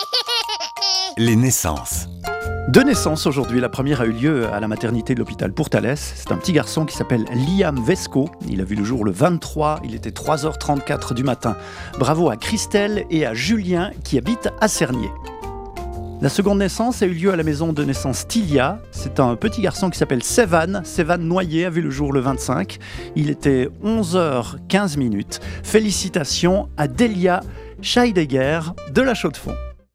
Les naissances. Deux naissances aujourd'hui. La première a eu lieu à la maternité de l'hôpital Pourtalès. C'est un petit garçon qui s'appelle Liam Vesco. Il a vu le jour le 23, il était 3h34 du matin. Bravo à Christelle et à Julien qui habitent à Cernier. La seconde naissance a eu lieu à la maison de naissance Tilia. C'est un petit garçon qui s'appelle Sévan. Sévan Noyer a vu le jour le 25. Il était 11h15. Félicitations à Delia Scheidegger de la Chaux-de-Fonds.